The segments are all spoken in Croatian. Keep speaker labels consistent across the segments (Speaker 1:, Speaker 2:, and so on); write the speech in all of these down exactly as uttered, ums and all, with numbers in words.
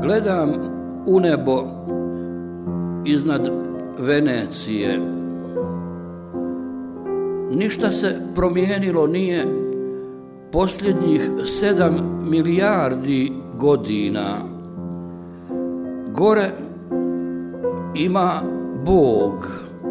Speaker 1: Gledam u nebo iznad Venecije. Ništa se promijenilo nije posljednjih sedam milijardi godina. Gore ima Bog.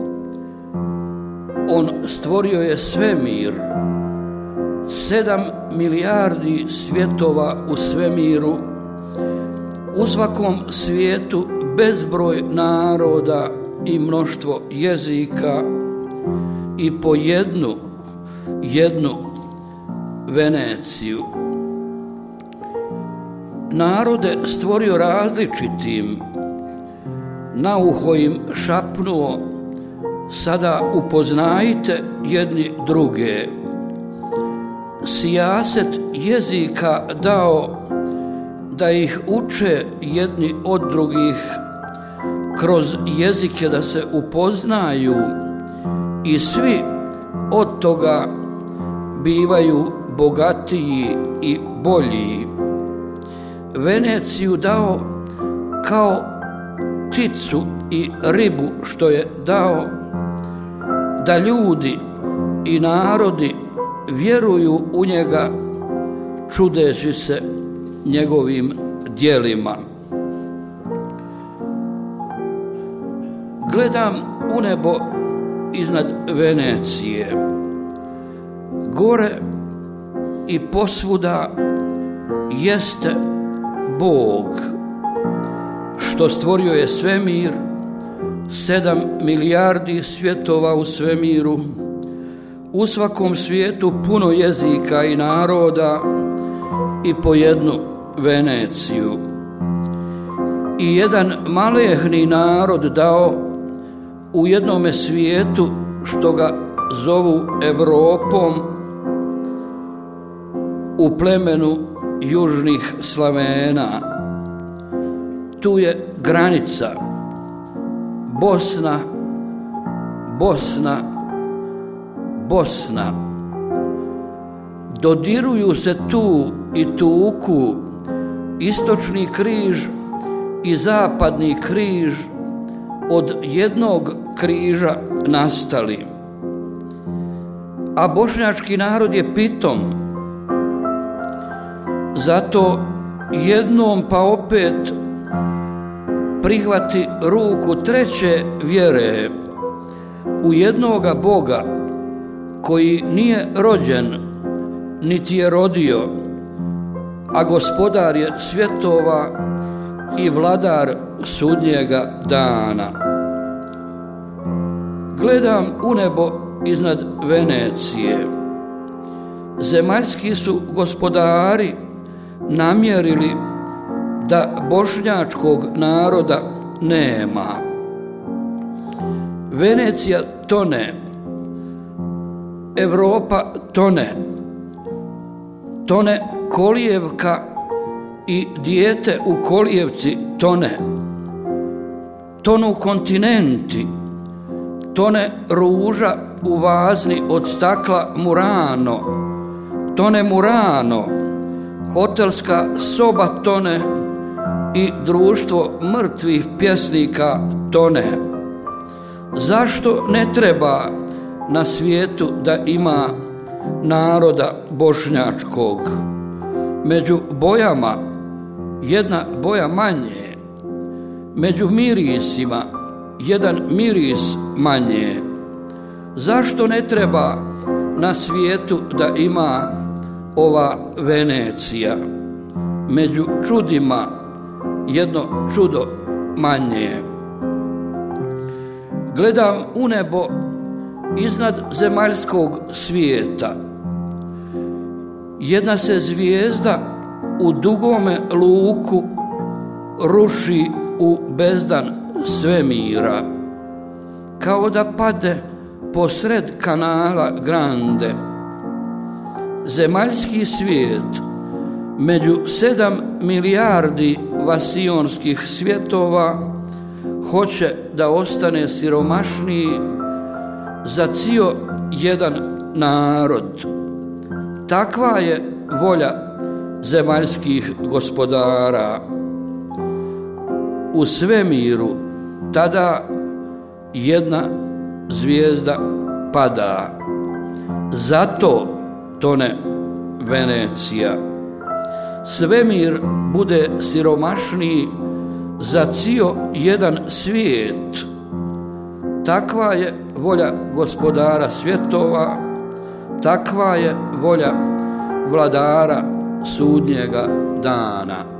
Speaker 1: On stvorio je svemir. Sedam milijardi svjetova u svemiru. U svakom svijetu bezbroj naroda i mnoštvo jezika i po jednu, jednu Veneciju. Narode stvorio različitim, na uho im šapnuo, sada upoznajte jedni druge. Sijaset jezika dao da ih uče jedni od drugih, kroz jezike da se upoznaju i svi od toga bivaju bogatiji i bolji. Veneciju dao kao pticu i ribu što je dao, da ljudi i narodi vjeruju u njega, čudeći se njegovim djelima. Gledam u nebo iznad Venecije. Gore i posvuda jeste Bog, što stvorio je svemir, sedam milijardi svjetova u svemiru, u svakom svijetu puno jezika i naroda i po jednu Veneciju. I jedan malehni narod dao u jednome svijetu što ga zovu Evropom, u plemenu južnih Slavena. Tu je granica Bosna, Bosna, Bosna. Dodiruju se tu i tuku istočni križ i zapadni križ, od jednog križa nastali. A bošnjački narod je pitom, zato jednom pa opet prihvati ruku treće vjere u jednoga Boga koji nije rođen niti je rodio, a gospodar je svjetova i vladar sudnjega dana. Gledam u nebo iznad Venecije. Zemaljski su gospodari namjerili da bošnjačkog naroda nema. Venecija tone, Evropa tone, tone kolijevka i dijete u kolijevci tone, tonu kontinenti, tone ruža u vazni od stakla Murano, tone Murano, hotelska soba tone i društvo mrtvih pjesnika tone. Zašto ne treba na svijetu da ima naroda bošnjačkog? Među bojama jedna boja manje, među mirisima jedan miris manje. Zašto ne treba na svijetu da ima ova Venecija? Među čudima jedno čudo manje. Gledam u nebo iznad zemaljskog svijeta. Jedna se zvijezda u dugome luku ruši u bezdan svemira, kao da pade posred kanala Grande. Zemaljski svijet među sedam milijardi vasionskih svjetova hoće da ostane siromašniji za cio jedan narod. Takva je volja zemaljskih gospodara. u svemiru, tada jedna zvijezda pada. Zato tone Venecija. Svemir bude siromašniji za cio jedan svijet. Takva je volja gospodara svjetova, takva je volja vladara sudnjega dana.